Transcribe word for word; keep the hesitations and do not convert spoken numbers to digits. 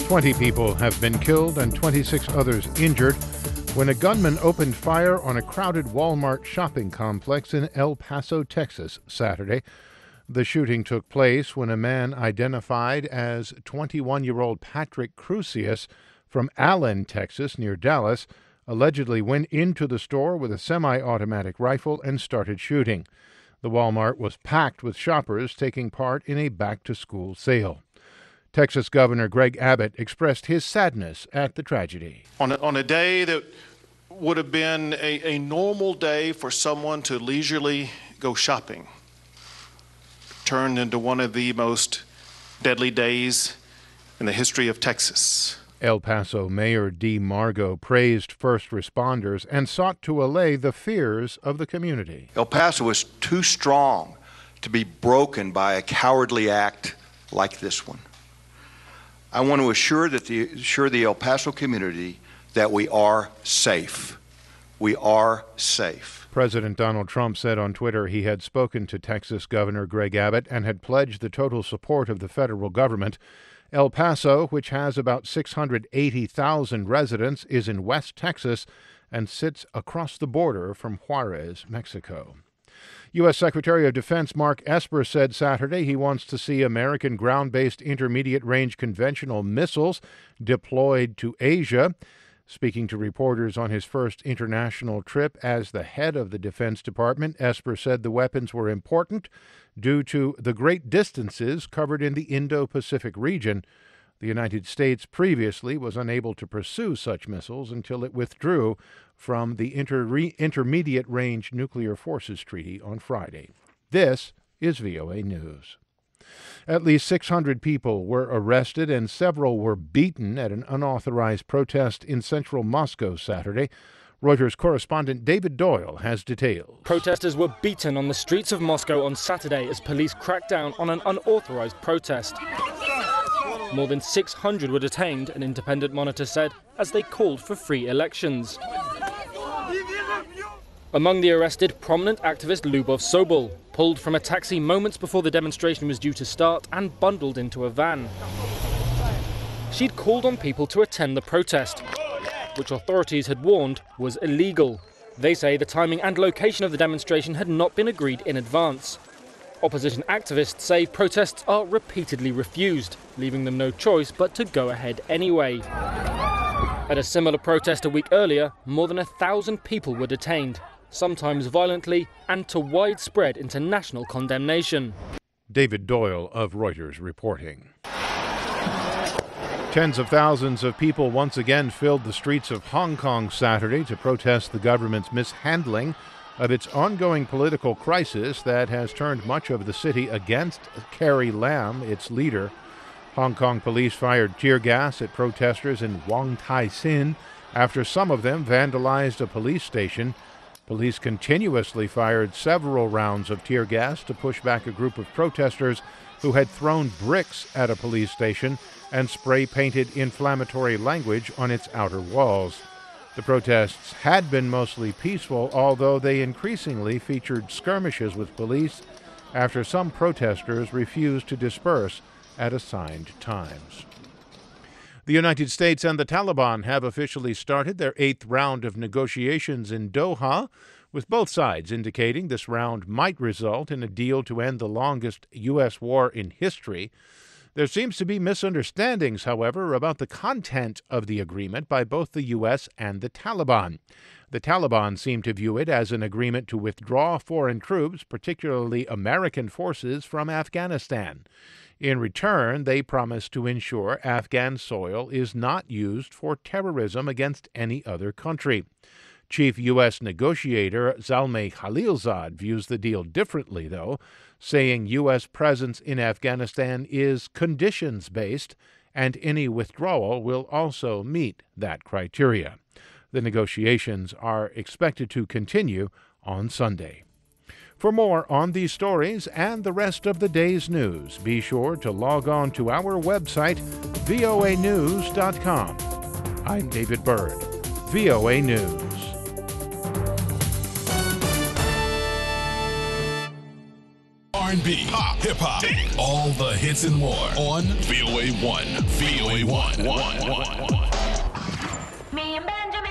twenty people have been killed and twenty-six others injured when a gunman opened fire on a crowded Walmart shopping complex in El Paso, Texas, Saturday. The shooting took place when a man identified as twenty-one-year-old Patrick Crusius from Allen, Texas, near Dallas, allegedly went into the store with a semi-automatic rifle and started shooting. The Walmart was packed with shoppers taking part in a back-to-school sale. Texas Governor Greg Abbott expressed his sadness at the tragedy. On a, on a day that would have been a, a normal day for someone to leisurely go shopping, turned into one of the most deadly days in the history of Texas. El Paso Mayor Dee Margo praised first responders and sought to allay the fears of the community. El Paso is too strong to be broken by a cowardly act like this one. I want to assure that the assure the El Paso community that we are safe. We are safe. President Donald Trump said on Twitter he had spoken to Texas Governor Greg Abbott and had pledged the total support of the federal government. El Paso, which has about six hundred eighty thousand residents, is in West Texas and sits across the border from Juarez, Mexico. U S. Secretary of Defense Mark Esper said Saturday he wants to see American ground-based intermediate-range conventional missiles deployed to Asia. Speaking to reporters on his first international trip as the head of the Defense Department, Esper said the weapons were important due to the great distances covered in the Indo-Pacific region. The United States previously was unable to pursue such missiles until it withdrew from the Inter- Intermediate Range Nuclear Forces Treaty on Friday. This is V O A News. At least six hundred people were arrested and several were beaten at an unauthorized protest in central Moscow Saturday. Reuters correspondent David Doyle has details. Protesters were beaten on the streets of Moscow on Saturday as police cracked down on an unauthorized protest. More than six hundred were detained, an independent monitor said, as they called for free elections. Among the arrested, prominent activist Lyubov Sobol, pulled from a taxi moments before the demonstration was due to start and bundled into a van. She'd called on people to attend the protest, which authorities had warned was illegal. They say the timing and location of the demonstration had not been agreed in advance. Opposition activists say protests are repeatedly refused, leaving them no choice but to go ahead anyway. At a similar protest a week earlier, more than a thousand people were detained, sometimes violently and to widespread international condemnation. David Doyle of Reuters reporting. Tens of thousands of people once again filled the streets of Hong Kong Saturday to protest the government's mishandling of its ongoing political crisis that has turned much of the city against Carrie Lam, its leader. Hong Kong police fired tear gas at protesters in Wong Tai Sin after some of them vandalized a police station. Police continuously fired several rounds of tear gas to push back a group of protesters who had thrown bricks at a police station and spray-painted inflammatory language on its outer walls. The protests had been mostly peaceful, although they increasingly featured skirmishes with police after some protesters refused to disperse at assigned times. The United States and the Taliban have officially started their eighth round of negotiations in Doha, with both sides indicating this round might result in a deal to end the longest U S war in history. There seems to be misunderstandings, however, about the content of the agreement by both the U S and the Taliban. The Taliban seem to view it as an agreement to withdraw foreign troops, particularly American forces, from Afghanistan. In return, they promise to ensure Afghan soil is not used for terrorism against any other country. Chief U S negotiator Zalmay Khalilzad views the deal differently, though, saying U S presence in Afghanistan is conditions-based, and any withdrawal will also meet that criteria. The negotiations are expected to continue on Sunday. For more on these stories and the rest of the day's news, be sure to log on to our website, V O A news dot com. I'm David Byrd, V O A News. R and B, pop, hip hop, all the hits and more on V O A one. V O A one.